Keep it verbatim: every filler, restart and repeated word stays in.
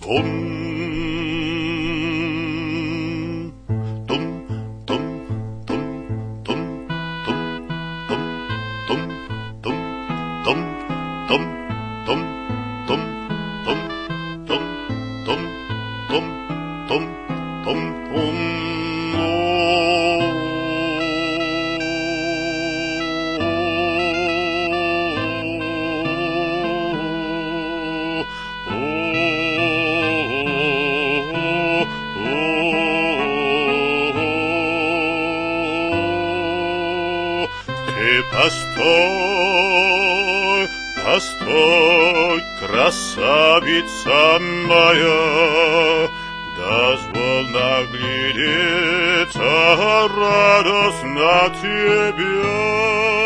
Том, том, том, том, том, том, том, том, том, том, том, том, том, том, том, том, том, том, том. Ты постой, постой, красавица моя, дозволь наглядеться радостно тебя.